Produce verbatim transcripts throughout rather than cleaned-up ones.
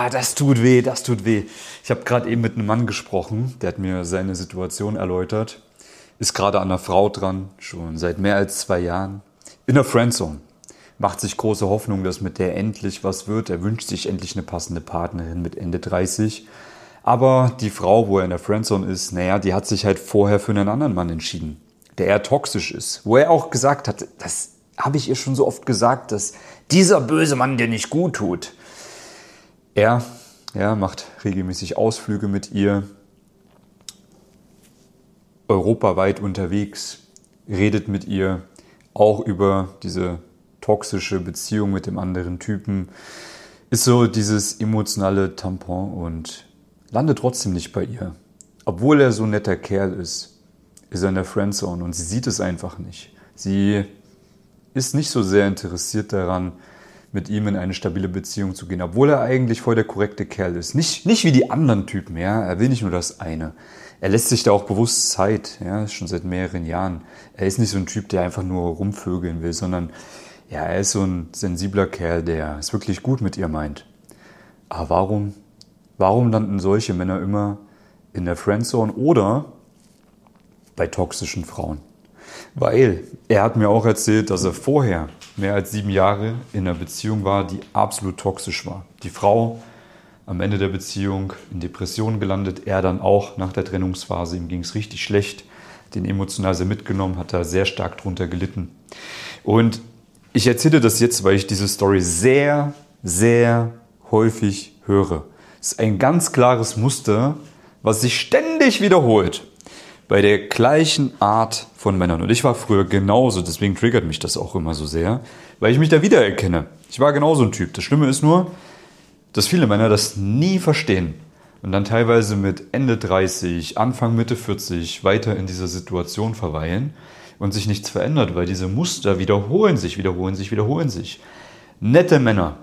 Ah, das tut weh, das tut weh. Ich habe gerade eben mit einem Mann gesprochen, der hat mir seine Situation erläutert. Ist gerade an einer Frau dran, schon seit mehr als zwei Jahren. In der Friendzone. Macht sich große Hoffnung, dass mit der endlich was wird. Er wünscht sich endlich eine passende Partnerin mit Ende dreißig. Aber die Frau, wo er in der Friendzone ist, naja, die hat sich halt vorher für einen anderen Mann entschieden, der eher toxisch ist. Wo er auch gesagt hat, das habe ich ihr schon so oft gesagt, dass dieser böse Mann dir nicht gut tut. Er ja, macht regelmäßig Ausflüge mit ihr, europaweit unterwegs, redet mit ihr auch über diese toxische Beziehung mit dem anderen Typen, ist so dieses emotionale Tampon und landet trotzdem nicht bei ihr. Obwohl er so ein netter Kerl ist, ist er in der Friendzone und sie sieht es einfach nicht. Sie ist nicht so sehr interessiert daran, mit ihm in eine stabile Beziehung zu gehen, obwohl er eigentlich voll der korrekte Kerl ist. Nicht, nicht wie die anderen Typen, ja. Er will nicht nur das eine. Er lässt sich da auch bewusst Zeit, ja, schon seit mehreren Jahren. Er ist nicht so ein Typ, der einfach nur rumvögeln will, sondern ja, er ist so ein sensibler Kerl, der es wirklich gut mit ihr meint. Aber warum, warum landen solche Männer immer in der Friendzone oder bei toxischen Frauen? Weil er hat mir auch erzählt, dass er vorher mehr als sieben Jahre in einer Beziehung war, die absolut toxisch war. Die Frau am Ende der Beziehung in Depressionen gelandet, er dann auch nach der Trennungsphase, ihm ging es richtig schlecht, den emotional sehr mitgenommen, hat da sehr stark drunter gelitten. Und ich erzähle das jetzt, weil ich diese Story sehr, sehr häufig höre. Es ist ein ganz klares Muster, was sich ständig wiederholt. Bei der gleichen Art von Männern. Und ich war früher genauso, deswegen triggert mich das auch immer so sehr, weil ich mich da wiedererkenne. Ich war genauso ein Typ. Das Schlimme ist nur, dass viele Männer das nie verstehen und dann teilweise mit Ende dreißig, Anfang Mitte vierzig weiter in dieser Situation verweilen und sich nichts verändert, weil diese Muster wiederholen sich, wiederholen sich, wiederholen sich. Nette Männer,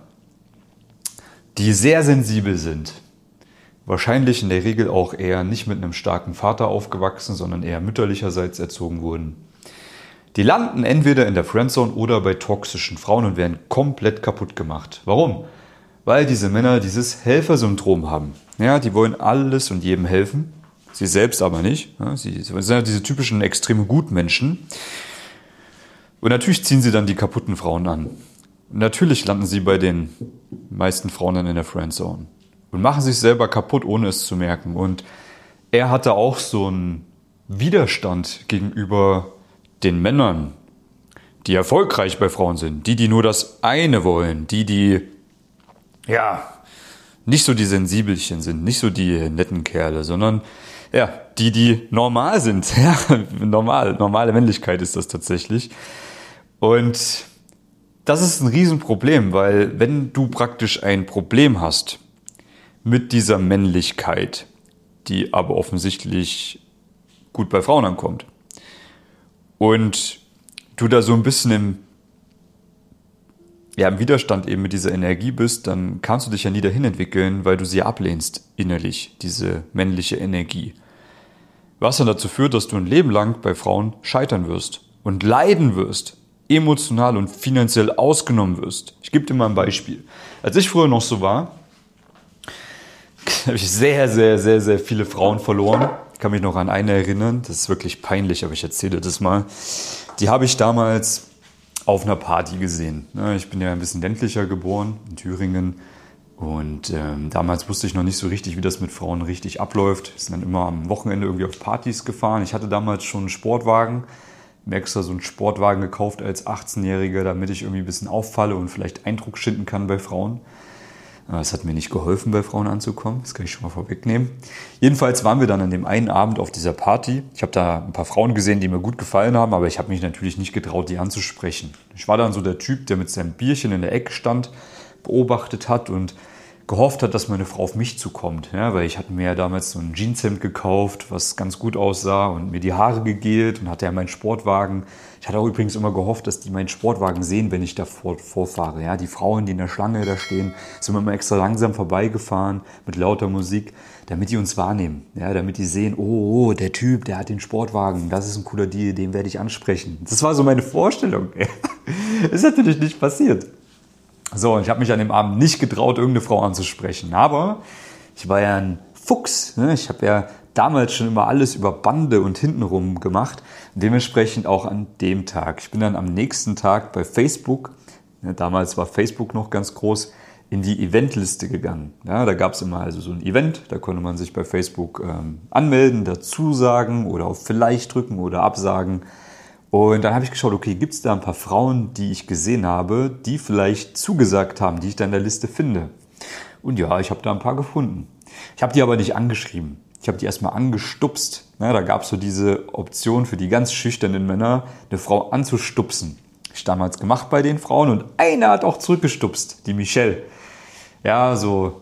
die sehr sensibel sind, wahrscheinlich in der Regel auch eher nicht mit einem starken Vater aufgewachsen, sondern eher mütterlicherseits erzogen wurden. Die landen entweder in der Friendzone oder bei toxischen Frauen und werden komplett kaputt gemacht. Warum? Weil diese Männer dieses Helfersyndrom haben. Ja, die wollen alles und jedem helfen, sie selbst aber nicht. Ja, sie sind ja diese typischen extreme Gutmenschen. Und natürlich ziehen sie dann die kaputten Frauen an. Und natürlich landen sie bei den meisten Frauen dann in der Friendzone. Und machen sich selber kaputt, ohne es zu merken. Und er hatte auch so einen Widerstand gegenüber den Männern, die erfolgreich bei Frauen sind. Die, die nur das eine wollen. Die, die, ja, nicht so die Sensibelchen sind. Nicht so die netten Kerle, sondern, ja, die, die normal sind. Ja, normal, normale Männlichkeit ist das tatsächlich. Und das ist ein Riesenproblem, weil wenn du praktisch ein Problem hast mit dieser Männlichkeit, die aber offensichtlich gut bei Frauen ankommt. Und du da so ein bisschen im, ja, im Widerstand eben mit dieser Energie bist, dann kannst du dich ja nie dahin entwickeln, weil du sie ablehnst innerlich, diese männliche Energie. Was dann dazu führt, dass du ein Leben lang bei Frauen scheitern wirst und leiden wirst, emotional und finanziell ausgenommen wirst. Ich gebe dir mal ein Beispiel. Als ich früher noch so war, habe ich sehr, sehr, sehr, sehr viele Frauen verloren. Ich kann mich noch an eine erinnern, das ist wirklich peinlich, aber ich erzähle das mal. Die habe ich damals auf einer Party gesehen. Ich bin ja ein bisschen ländlicher geboren, in Thüringen. Und ähm, damals wusste ich noch nicht so richtig, wie das mit Frauen richtig abläuft. Wir sind dann immer am Wochenende irgendwie auf Partys gefahren. Ich hatte damals schon einen Sportwagen. Mir extra so einen Sportwagen gekauft als achtzehnjähriger, damit ich irgendwie ein bisschen auffalle und vielleicht Eindruck schinden kann bei Frauen. Es hat mir nicht geholfen, bei Frauen anzukommen. Das kann ich schon mal vorwegnehmen. Jedenfalls waren wir dann an dem einen Abend auf dieser Party. Ich habe da ein paar Frauen gesehen, die mir gut gefallen haben, aber ich habe mich natürlich nicht getraut, die anzusprechen. Ich war dann so der Typ, der mit seinem Bierchen in der Ecke stand, beobachtet hat und gehofft hat, dass meine Frau auf mich zukommt. Ja, weil ich hatte mir ja damals so ein Jeanshemd gekauft, was ganz gut aussah und mir die Haare gegelt und hatte ja meinen Sportwagen. Ich hatte auch übrigens immer gehofft, dass die meinen Sportwagen sehen, wenn ich da vor, vorfahre. Ja, die Frauen, die in der Schlange da stehen, sind immer extra langsam vorbeigefahren mit lauter Musik, damit die uns wahrnehmen. Ja, damit die sehen, oh, oh, der Typ, der hat den Sportwagen, das ist ein cooler Deal, den werde ich ansprechen. Das war so meine Vorstellung. Ist natürlich nicht passiert. So, und ich habe mich an dem Abend nicht getraut, irgendeine Frau anzusprechen. Aber ich war ja ein Fuchs. Ne? Ich habe ja damals schon immer alles über Bande und hintenrum gemacht. Dementsprechend auch an dem Tag. Ich bin dann am nächsten Tag bei Facebook, ne, damals war Facebook noch ganz groß, in die Eventliste gegangen. Ja, da gab es immer also so ein Event, da konnte man sich bei Facebook ähm, anmelden, dazu sagen oder auf Vielleicht drücken oder absagen. Und dann habe ich geschaut, okay, gibt es da ein paar Frauen, die ich gesehen habe, die vielleicht zugesagt haben, die ich da in der Liste finde. Und ja, ich habe da ein paar gefunden. Ich habe die aber nicht angeschrieben. Ich habe die erstmal angestupst. Ja, da gab es so diese Option für die ganz schüchternen Männer, eine Frau anzustupsen. Ich damals gemacht bei den Frauen und eine hat auch zurückgestupst, die Michelle. Ja, so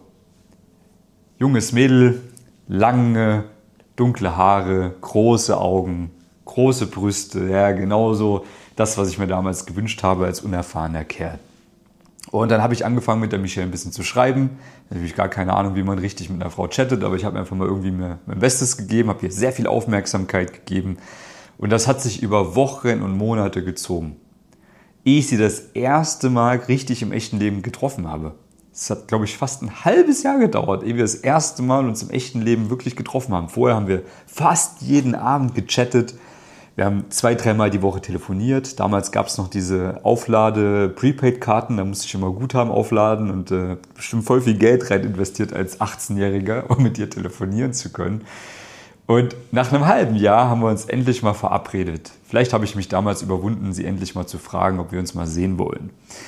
junges Mädel, lange, dunkle Haare, große Augen, große Brüste, ja, genauso das, was ich mir damals gewünscht habe als unerfahrener Kerl. Und dann habe ich angefangen mit der Michelle ein bisschen zu schreiben. Natürlich gar keine Ahnung, wie man richtig mit einer Frau chattet, aber ich habe einfach mal irgendwie mir mein Bestes gegeben, habe ihr sehr viel Aufmerksamkeit gegeben. Und das hat sich über Wochen und Monate gezogen. Ehe ich sie das erste Mal richtig im echten Leben getroffen habe. Es hat, glaube ich, fast ein halbes Jahr gedauert, ehe wir das erste Mal uns im echten Leben wirklich getroffen haben. Vorher haben wir fast jeden Abend gechattet. Wir haben zwei, dreimal die Woche telefoniert. Damals gab es noch diese Auflade-Prepaid-Karten. Da musste ich immer Guthaben aufladen und äh, bestimmt voll viel Geld rein investiert als achtzehnjähriger, um mit ihr telefonieren zu können. Und nach einem halben Jahr haben wir uns endlich mal verabredet. Vielleicht habe ich mich damals überwunden, sie endlich mal zu fragen, ob wir uns mal sehen wollen.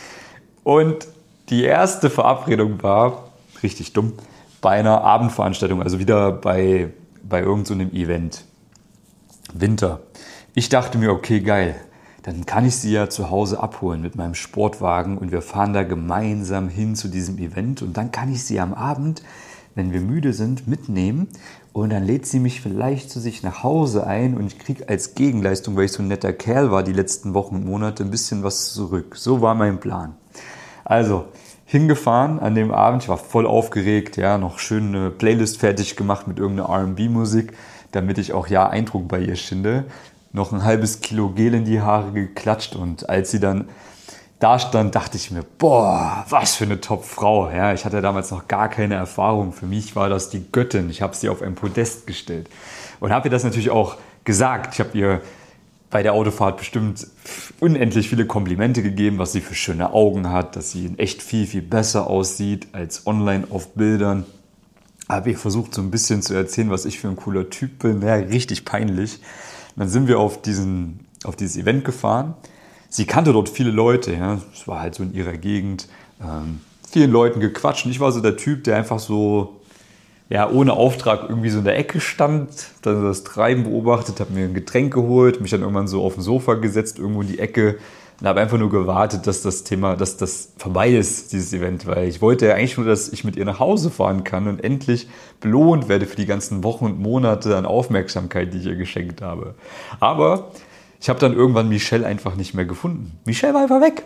Und die erste Verabredung war, richtig dumm, bei einer Abendveranstaltung, also wieder bei, bei irgend so einem Event. Winter. Ich dachte mir, okay, geil, dann kann ich sie ja zu Hause abholen mit meinem Sportwagen und wir fahren da gemeinsam hin zu diesem Event und dann kann ich sie am Abend, wenn wir müde sind, mitnehmen und dann lädt sie mich vielleicht zu sich nach Hause ein und ich kriege als Gegenleistung, weil ich so ein netter Kerl war die letzten Wochen und Monate, ein bisschen was zurück. So war mein Plan. Also, hingefahren an dem Abend, ich war voll aufgeregt, ja, noch schön eine Playlist fertig gemacht mit irgendeiner R and B-Musik, damit ich auch ja Eindruck bei ihr schinde. Noch ein halbes Kilo Gel in die Haare geklatscht und als sie dann da stand, dachte ich mir, boah, was für eine Top-Frau. Ja, ich hatte damals noch gar keine Erfahrung. Für mich war das die Göttin. Ich habe sie auf ein Podest gestellt und habe ihr das natürlich auch gesagt. Ich habe ihr bei der Autofahrt bestimmt unendlich viele Komplimente gegeben, was sie für schöne Augen hat, dass sie in echt viel, viel besser aussieht als online auf Bildern. Habe ihr versucht, so ein bisschen zu erzählen, was ich für ein cooler Typ bin. Ja, richtig peinlich. Dann sind wir auf, diesen, auf dieses Event gefahren. Sie kannte dort viele Leute. Ja. Es war halt so in ihrer Gegend. Ähm, vielen Leuten gequatscht. Und ich war so der Typ, der einfach so ja, ohne Auftrag irgendwie so in der Ecke stand, dann das Treiben beobachtet, habe mir ein Getränk geholt, mich dann irgendwann so auf den Sofa gesetzt, irgendwo in die Ecke und habe einfach nur gewartet, dass das Thema, dass das vorbei ist, dieses Event, weil ich wollte ja eigentlich nur, dass ich mit ihr nach Hause fahren kann und endlich belohnt werde für die ganzen Wochen und Monate an Aufmerksamkeit, die ich ihr geschenkt habe. Aber ich habe dann irgendwann Michelle einfach nicht mehr gefunden. Michelle war einfach weg.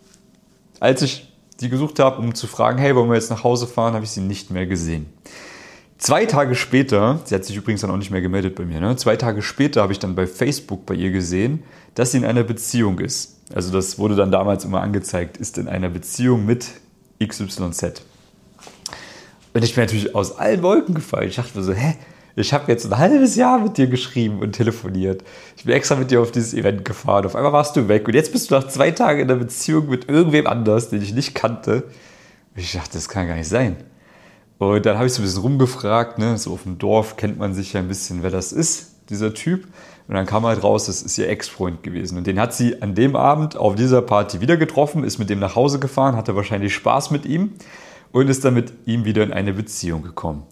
Als ich sie gesucht habe, um zu fragen, hey, wollen wir jetzt nach Hause fahren, habe ich sie nicht mehr gesehen. Zwei Tage später, sie hat sich übrigens dann auch nicht mehr gemeldet bei mir, ne? Zwei Tage später habe ich dann bei Facebook bei ihr gesehen, dass sie in einer Beziehung ist. Also das wurde dann damals immer angezeigt, ist in einer Beziehung mit X Y Z. Und ich bin natürlich aus allen Wolken gefallen. Ich dachte mir so, hä, ich habe jetzt ein halbes Jahr mit dir geschrieben und telefoniert. Ich bin extra mit dir auf dieses Event gefahren. Auf einmal warst du weg und jetzt bist du nach zwei Tagen in einer Beziehung mit irgendwem anders, den ich nicht kannte. Und ich dachte, das kann gar nicht sein. Und dann habe ich so ein bisschen rumgefragt, ne? So auf dem Dorf kennt man sich ja ein bisschen, wer das ist, dieser Typ. Und dann kam halt raus, das ist ihr Ex-Freund gewesen. Und den hat sie an dem Abend auf dieser Party wieder getroffen, ist mit dem nach Hause gefahren, hatte wahrscheinlich Spaß mit ihm und ist dann mit ihm wieder in eine Beziehung gekommen.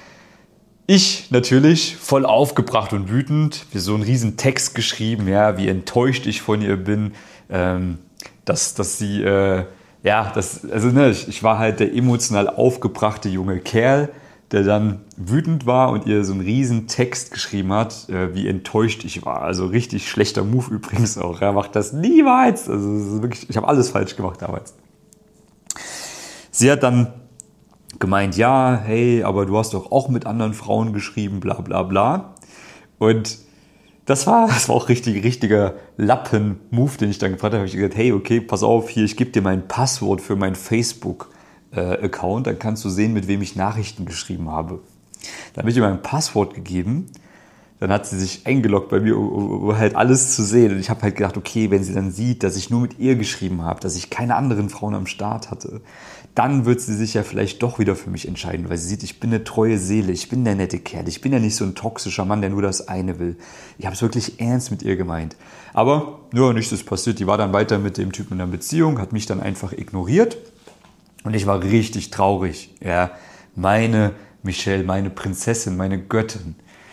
Ich natürlich voll aufgebracht und wütend, wie so einen riesen Text geschrieben, ja, wie enttäuscht ich von ihr bin, ähm, dass, dass sie... Äh, Ja, das, also ne, ich, ich war halt der emotional aufgebrachte junge Kerl, der dann wütend war und ihr so einen riesen Text geschrieben hat, äh, wie enttäuscht ich war. Also richtig schlechter Move übrigens auch. Er macht das niemals. Also das ist wirklich, ich habe alles falsch gemacht damals. Sie hat dann gemeint, ja, hey, aber du hast doch auch mit anderen Frauen geschrieben, bla bla bla. Und Das war, das war auch richtig, richtiger Lappen-Move, den ich dann gefragt habe. Ich habe gesagt, hey, okay, pass auf, hier, ich gebe dir mein Passwort für meinen Facebook-Account, dann kannst du sehen, mit wem ich Nachrichten geschrieben habe. Dann habe ich ihr mein Passwort gegeben, dann hat sie sich eingeloggt bei mir, um, um halt alles zu sehen. Und ich habe halt gedacht, okay, wenn sie dann sieht, dass ich nur mit ihr geschrieben habe, dass ich keine anderen Frauen am Start hatte, dann wird sie sich ja vielleicht doch wieder für mich entscheiden, weil sie sieht, ich bin eine treue Seele, ich bin der nette Kerl, ich bin ja nicht so ein toxischer Mann, der nur das eine will. Ich habe es wirklich ernst mit ihr gemeint. Aber ja, nichts ist passiert. Die war dann weiter mit dem Typen in einer Beziehung, hat mich dann einfach ignoriert und ich war richtig traurig. Ja, meine Michelle, meine Prinzessin, meine Göttin.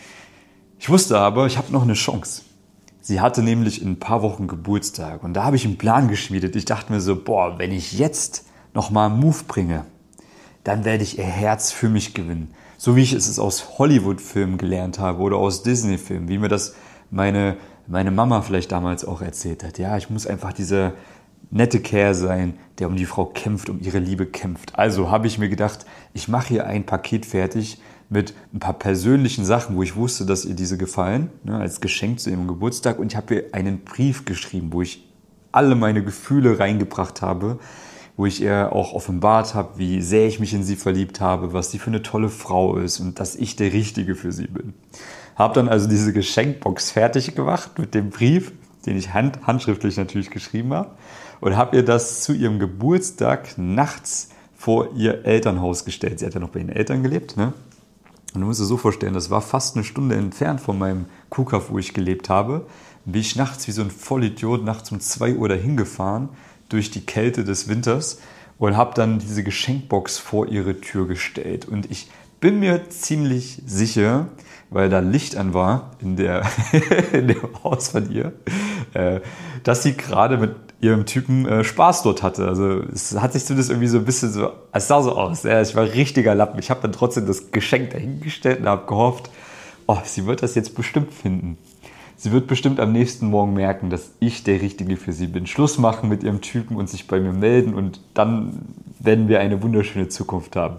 Ich wusste aber, ich habe noch eine Chance. Sie hatte nämlich in ein paar Wochen Geburtstag und da habe ich einen Plan geschmiedet. Ich dachte mir so, boah, wenn ich jetzt nochmal einen Move bringe, dann werde ich ihr Herz für mich gewinnen. So wie ich es aus Hollywood-Filmen gelernt habe oder aus Disney-Filmen, wie mir das meine, meine Mama vielleicht damals auch erzählt hat. Ja, ich muss einfach dieser nette Kerl sein, der um die Frau kämpft, um ihre Liebe kämpft. Also habe ich mir gedacht, ich mache hier ein Paket fertig mit ein paar persönlichen Sachen, wo ich wusste, dass ihr diese gefallen, ne, als Geschenk zu ihrem Geburtstag. Und ich habe ihr einen Brief geschrieben, wo ich alle meine Gefühle reingebracht habe, wo ich ihr auch offenbart habe, wie sehr ich mich in sie verliebt habe, was sie für eine tolle Frau ist und dass ich der Richtige für sie bin. Habe dann also diese Geschenkbox fertig gemacht mit dem Brief, den ich hand, handschriftlich natürlich geschrieben habe, und habe ihr das zu ihrem Geburtstag nachts vor ihr Elternhaus gestellt. Sie hat ja noch bei ihren Eltern gelebt, ne? Und du musst dir so vorstellen, das war fast eine Stunde entfernt von meinem Kuhkaff, wo ich gelebt habe. Dann bin ich nachts wie so ein Vollidiot nachts um zwei Uhr dahin gefahren, durch die Kälte des Winters, und habe dann diese Geschenkbox vor ihre Tür gestellt. Und ich bin mir ziemlich sicher, weil da Licht an war in, der, in dem Haus von ihr, äh, dass sie gerade mit ihrem Typen äh, Spaß dort hatte. Also es hat sich zumindest irgendwie so ein bisschen so, es sah so aus. Ja, ich war richtiger Lappen. Ich habe dann trotzdem das Geschenk dahingestellt und habe gehofft, oh, sie wird das jetzt bestimmt finden. Sie wird bestimmt am nächsten Morgen merken, dass ich der Richtige für sie bin. Schluss machen mit ihrem Typen und sich bei mir melden, und dann werden wir eine wunderschöne Zukunft haben.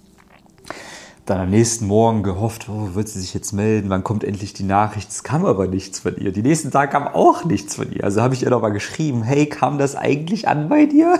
Dann am nächsten Morgen gehofft, oh, wird sie sich jetzt melden, wann kommt endlich die Nachricht? Es kam aber nichts von ihr. Die nächsten Tage kam auch nichts von ihr. Also habe ich ihr noch mal geschrieben, hey, kam das eigentlich an bei dir?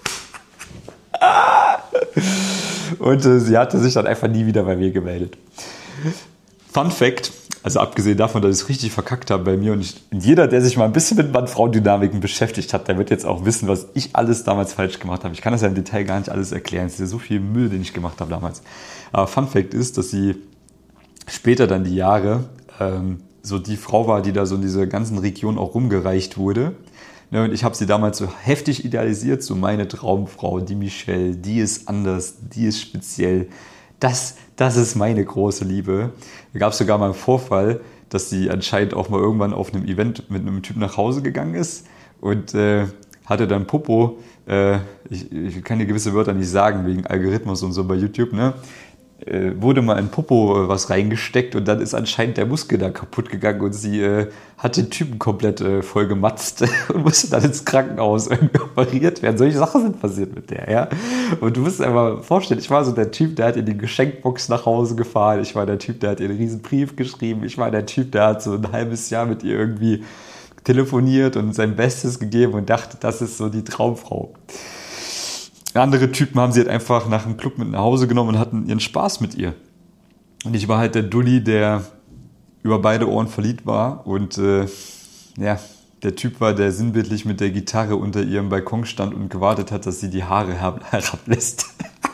Und äh, sie hatte sich dann einfach nie wieder bei mir gemeldet. Fun Fact, also abgesehen davon, dass ich es richtig verkackt habe bei mir, und, ich, und jeder, der sich mal ein bisschen mit Mann-Frau-Dynamiken beschäftigt hat, der wird jetzt auch wissen, was ich alles damals falsch gemacht habe. Ich kann das ja im Detail gar nicht alles erklären. Es ist ja so viel Müll, den ich gemacht habe damals. Aber Fun Fact ist, dass sie später dann die Jahre ähm, so die Frau war, die da so in dieser ganzen Region auch rumgereicht wurde. Ne, und ich habe sie damals so heftig idealisiert, so meine Traumfrau, die Michelle, die ist anders, die ist speziell. Das, das ist meine große Liebe. Da gab es sogar mal einen Vorfall, dass sie anscheinend auch mal irgendwann auf einem Event mit einem Typ nach Hause gegangen ist und äh, hatte dann Popo, äh, ich, ich kann dir gewisse Wörter nicht sagen, wegen Algorithmus und so bei YouTube, ne? Äh, wurde mal in Popo was reingesteckt und dann ist anscheinend der Muskel da kaputt gegangen und sie äh, hat den Typen komplett äh, voll gematzt und musste dann ins Krankenhaus irgendwie operiert werden. Solche Sachen sind passiert mit der, ja. Und du musst dir einfach vorstellen, ich war so der Typ, der hat ihr die Geschenkbox nach Hause gefahren, ich war der Typ, der hat ihr einen riesen Brief geschrieben, ich war der Typ, der hat so ein halbes Jahr mit ihr irgendwie telefoniert und sein Bestes gegeben und dachte, das ist so die Traumfrau. Andere Typen haben sie halt einfach nach dem Club mit nach Hause genommen und hatten ihren Spaß mit ihr. Und ich war halt der Dulli, der über beide Ohren verliebt war. Und äh, ja, der Typ war, der sinnbildlich mit der Gitarre unter ihrem Balkon stand und gewartet hat, dass sie die Haare herablässt.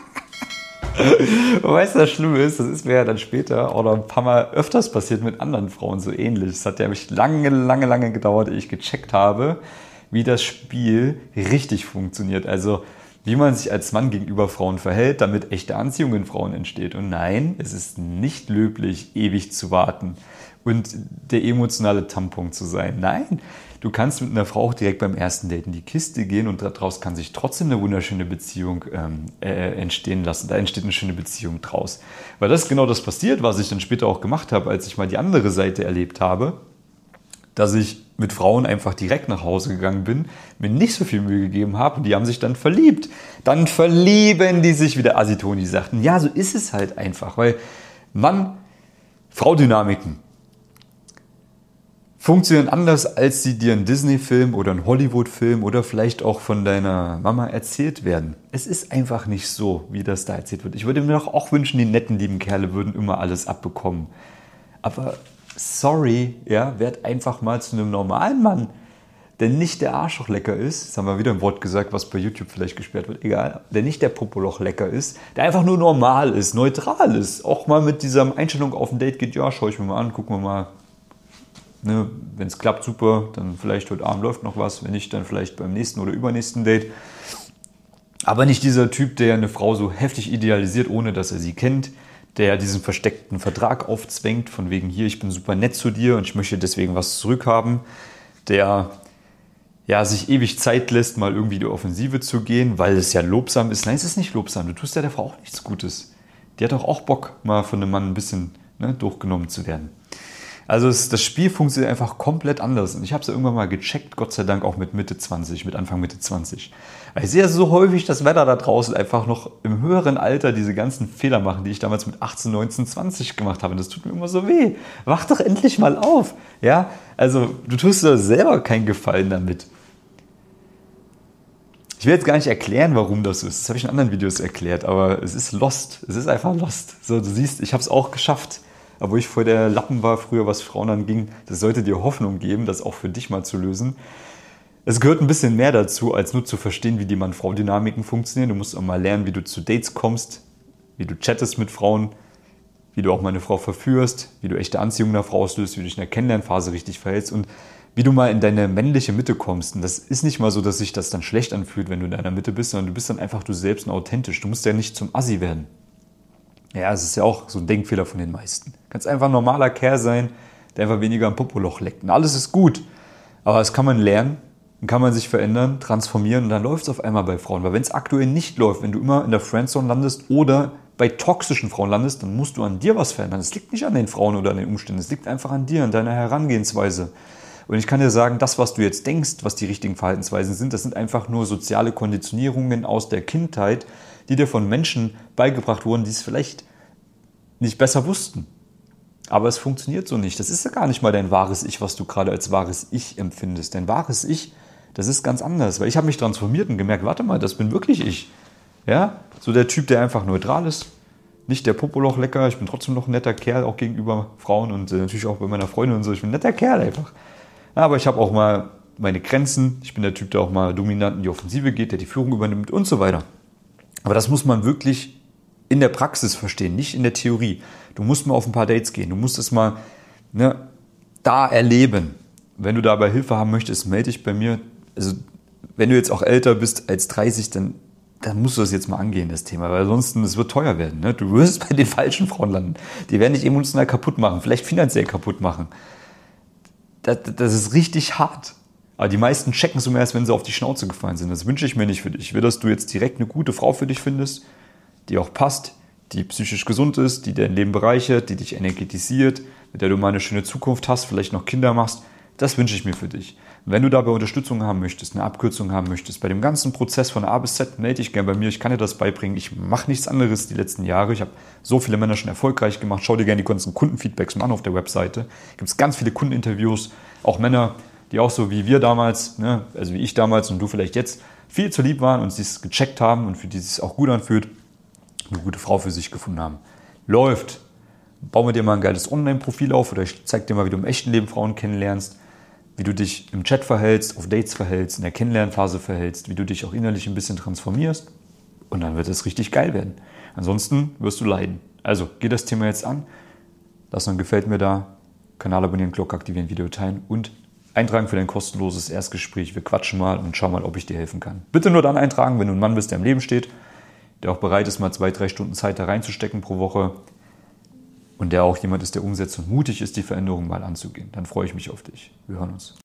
Und weißt du, das Schlimme ist, das ist mir ja dann später oder ein paar Mal öfters passiert mit anderen Frauen so ähnlich. Es hat ja mich lange, lange, lange gedauert, ehe ich gecheckt habe, wie das Spiel richtig funktioniert. Also wie man sich als Mann gegenüber Frauen verhält, damit echte Anziehung in Frauen entsteht. Und nein, es ist nicht löblich, ewig zu warten und der emotionale Tampon zu sein. Nein, du kannst mit einer Frau auch direkt beim ersten Date in die Kiste gehen und daraus kann sich trotzdem eine wunderschöne Beziehung ähm, äh, entstehen lassen. Da entsteht eine schöne Beziehung draus. Weil das ist genau das passiert, was ich dann später auch gemacht habe, als ich mal die andere Seite erlebt habe, dass ich mit Frauen einfach direkt nach Hause gegangen bin, mir nicht so viel Mühe gegeben habe und die haben sich dann verliebt. Dann verlieben die sich, wie der Assi-Toni sagten. Ja, so ist es halt einfach, weil Mann-Frau-Dynamiken. funktionieren anders, als sie dir ein Disney-Film oder ein Hollywood-Film oder vielleicht auch von deiner Mama erzählt werden. Es ist einfach nicht so, wie das da erzählt wird. Ich würde mir doch auch wünschen, die netten, lieben Kerle würden immer alles abbekommen. Aber sorry, ja, werd einfach mal zu einem normalen Mann, der nicht der Arschloch lecker ist. Jetzt haben wir wieder ein Wort gesagt, was bei YouTube vielleicht gesperrt wird. Egal. Der nicht der Popoloch lecker ist. Der einfach nur normal ist, neutral ist. Auch mal mit dieser Einstellung auf ein Date geht, ja, schau ich mir mal an, gucken wir mal. Ne, wenn es klappt, super, dann vielleicht heute Abend läuft noch was. Wenn nicht, dann vielleicht beim nächsten oder übernächsten Date. Aber nicht dieser Typ, der eine Frau so heftig idealisiert, ohne dass er sie kennt. Der diesen versteckten Vertrag aufzwängt, von wegen hier, ich bin super nett zu dir und ich möchte deswegen was zurückhaben. Der ja, sich ewig Zeit lässt, mal irgendwie die Offensive zu gehen, weil es ja lobsam ist. Nein, es ist nicht lobsam. Du tust ja der Frau auch nichts Gutes. Die hat doch auch Bock, mal von einem Mann ein bisschen ne, durchgenommen zu werden. Also es, das Spiel funktioniert einfach komplett anders. Und ich habe es ja irgendwann mal gecheckt, Gott sei Dank auch mit Mitte zwanzig, mit Anfang Mitte zwanzig. Weil ich sehe ja so häufig das Wetter da draußen einfach noch im höheren Alter diese ganzen Fehler machen, die ich damals mit achtzehn, neunzehn, zwanzig gemacht habe. Und das tut mir immer so weh. Wach doch endlich mal auf. Ja, also du tust dir selber keinen Gefallen damit. Ich will jetzt gar nicht erklären, warum das ist. Das habe ich in anderen Videos erklärt, aber es ist lost. Es ist einfach lost. So, du siehst, ich habe es auch geschafft. Aber wo ich vor der Lappen war früher, was Frauen anging, das sollte dir Hoffnung geben, das auch für dich mal zu lösen. Es gehört ein bisschen mehr dazu, als nur zu verstehen, wie die Mann-Frau-Dynamiken funktionieren. Du musst auch mal lernen, wie du zu Dates kommst, wie du chattest mit Frauen, wie du auch mal eine Frau verführst, wie du echte Anziehung nach Frau auslöst, wie du dich in der Kennenlernphase richtig verhältst und wie du mal in deine männliche Mitte kommst. Und das ist nicht mal so, dass sich das dann schlecht anfühlt, wenn du in deiner Mitte bist, sondern du bist dann einfach du selbst und authentisch. Du musst ja nicht zum Assi werden. Ja, es ist ja auch so ein Denkfehler von den meisten. Du kannst einfach ein normaler Kerl sein, der einfach weniger am Popoloch leckt. Und alles ist gut. Aber das kann man lernen, dann kann man sich verändern, transformieren und dann läuft es auf einmal bei Frauen. Weil wenn es aktuell nicht läuft, wenn du immer in der Friendzone landest oder bei toxischen Frauen landest, dann musst du an dir was verändern. Es liegt nicht an den Frauen oder an den Umständen, es liegt einfach an dir, an deiner Herangehensweise. Und ich kann dir sagen, das, was du jetzt denkst, was die richtigen Verhaltensweisen sind, das sind einfach nur soziale Konditionierungen aus der Kindheit, die dir von Menschen beigebracht wurden, die es vielleicht nicht besser wussten. Aber es funktioniert so nicht. Das ist ja gar nicht mal dein wahres Ich, was du gerade als wahres Ich empfindest. Dein wahres Ich, das ist ganz anders. Weil ich habe mich transformiert und gemerkt, warte mal, das bin wirklich ich. Ja? So der Typ, der einfach neutral ist. Nicht der Popoloch lecker. Ich bin trotzdem noch ein netter Kerl, auch gegenüber Frauen und äh, natürlich auch bei meiner Freundin und so. Ich bin ein netter Kerl einfach. Ja, aber ich habe auch mal meine Grenzen. Ich bin der Typ, der auch mal dominant in die Offensive geht, der die Führung übernimmt und so weiter. Aber das muss man wirklich in der Praxis verstehen, nicht in der Theorie. Du musst mal auf ein paar Dates gehen, du musst es mal ne, da erleben. Wenn du dabei Hilfe haben möchtest, melde dich bei mir. Also wenn du jetzt auch älter bist als dreißig, dann, dann musst du das jetzt mal angehen, das Thema. Weil ansonsten, es wird teuer werden. Ne? Du wirst bei den falschen Frauen landen. Die werden dich emotional kaputt machen, vielleicht finanziell kaputt machen. Das, das ist richtig hart. Aber die meisten checken es immer erst, wenn sie auf die Schnauze gefallen sind. Das wünsche ich mir nicht für dich. Ich will, dass du jetzt direkt eine gute Frau für dich findest, die auch passt, die psychisch gesund ist, die dein Leben bereichert, die dich energetisiert, mit der du mal eine schöne Zukunft hast, vielleicht noch Kinder machst. Das wünsche ich mir für dich. Und wenn du dabei Unterstützung haben möchtest, eine Abkürzung haben möchtest, bei dem ganzen Prozess von A bis Z, melde dich gerne bei mir. Ich kann dir das beibringen. Ich mache nichts anderes die letzten Jahre. Ich habe so viele Männer schon erfolgreich gemacht. Schau dir gerne die ganzen Kundenfeedbacks mal an auf der Webseite. Da gibt es ganz viele Kundeninterviews, auch Männer, die auch so wie wir damals, ne, also wie ich damals und du vielleicht jetzt, viel zu lieb waren und sie es gecheckt haben und für die es sich auch gut anfühlt, eine gute Frau für sich gefunden haben. Läuft. Bau mir dir mal ein geiles Online-Profil auf oder ich zeig dir mal, wie du im echten Leben Frauen kennenlernst, wie du dich im Chat verhältst, auf Dates verhältst, in der Kennenlernphase verhältst, wie du dich auch innerlich ein bisschen transformierst und dann wird es richtig geil werden. Ansonsten wirst du leiden. Also, geh das Thema jetzt an, lass noch ein Gefällt mir da, Kanal abonnieren, Glocke aktivieren, Video teilen und eintragen für dein kostenloses Erstgespräch. Wir quatschen mal und schau mal, ob ich dir helfen kann. Bitte nur dann eintragen, wenn du ein Mann bist, der im Leben steht, der auch bereit ist, mal zwei, drei Stunden Zeit da reinzustecken pro Woche und der auch jemand ist, der umsetzt und mutig ist, die Veränderung mal anzugehen. Dann freue ich mich auf dich. Wir hören uns.